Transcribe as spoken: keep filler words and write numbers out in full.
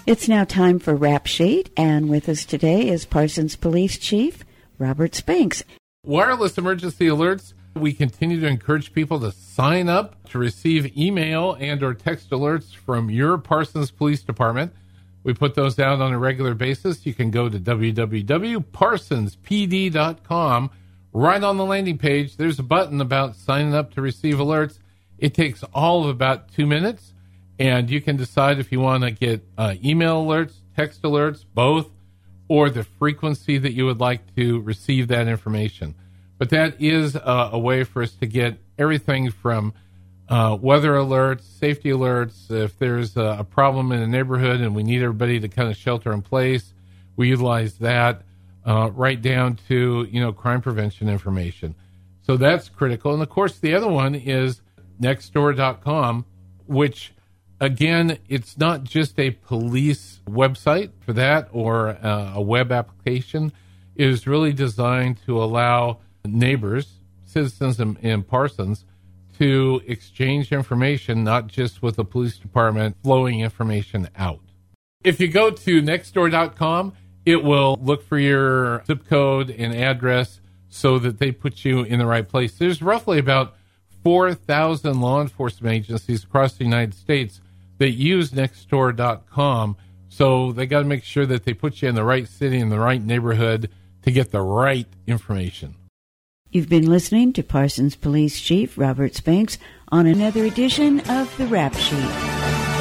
It's now time for Rap Sheet, and with us today is Parsons Police Chief Robert Spanks. Wireless emergency alerts. We continue to encourage people to sign up to receive email and or text alerts from your Parsons Police Department. We put those out on a regular basis. You can go to w w w dot parsons p d dot com. Right on the landing page, there's a button about signing up to receive alerts. It takes all of about two minutes, and you can decide if you want to get uh, email alerts, text alerts, both, or the frequency that you would like to receive that information. But that is uh, a way for us to get everything from uh, weather alerts, safety alerts. If there's a, a problem in a neighborhood and we need everybody to kind of shelter in place, we utilize that, uh, right down to, you know, crime prevention information. So that's critical. And, of course, the other one is nextdoor dot com, which, again, it's not just a police website for that or uh, a web application. It is really designed to allow neighbors, citizens in, in Parsons, to exchange information, not just with the police department flowing information out. If you go to nextdoor dot com, it will look for your zip code and address so that they put you in the right place. There's roughly about four thousand law enforcement agencies across the United States that use nextdoor dot com, so they got to make sure that they put you in the right city, in the right neighborhood to get the right information. You've been listening to Parsons Police Chief Robert Spanks on another edition of the Rap Sheet.